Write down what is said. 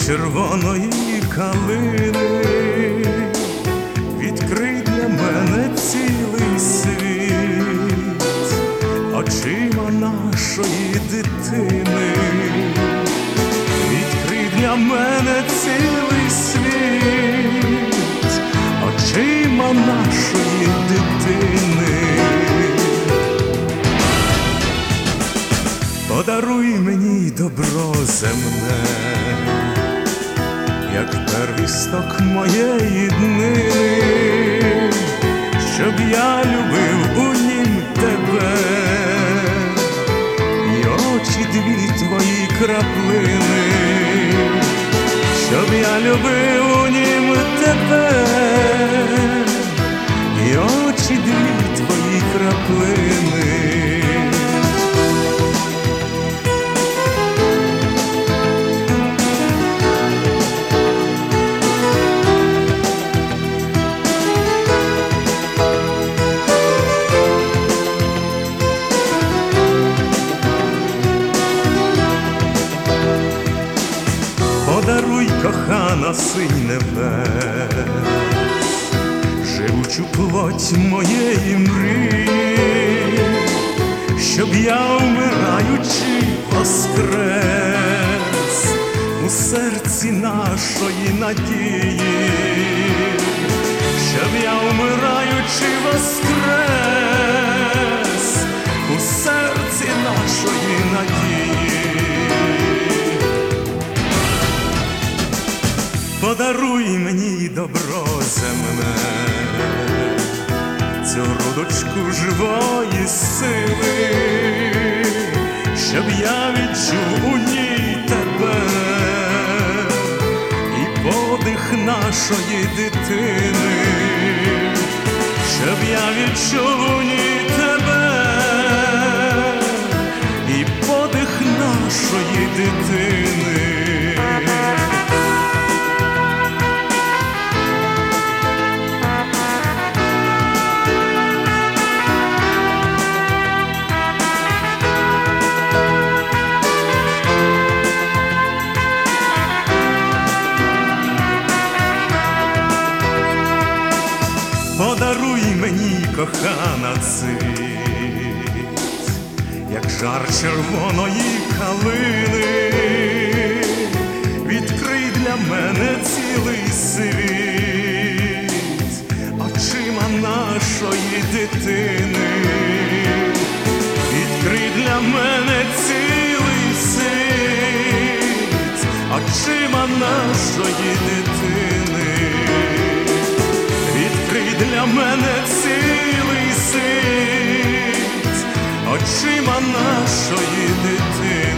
червоної калини, відкрий для мене цілий світ очима нашої дитини, відкрий для мене цілий світ очима нашої дитини. Подаруй мені добро земне, як первісток моєї днини, щоб я любив у нім тебе, і очі дві твої краплини, щоб я любив у нім тебе, і очі дві твої краплини. Подаруй, кохана, синь небес, живучу плоть моєї мрії, щоб я, вмираючи, воскрес у серці нашої надії, щоб я, вмираючи, воскрес у серці нашої надії. Подаруй мені добро земне, цю рудочку живої сили, щоб я відчув у ній тебе і подих нашої дитини, щоб я відчув у ній тебе і подих нашої дитини. Подаруй мені, кохана, цвіт, як жар червоної калини, відкрий для мене цілий світ очима нашої дитини, відкрий для мене цілий світ очима нашої дитини. Відкрий для мене цілий світ очима нашої дитини.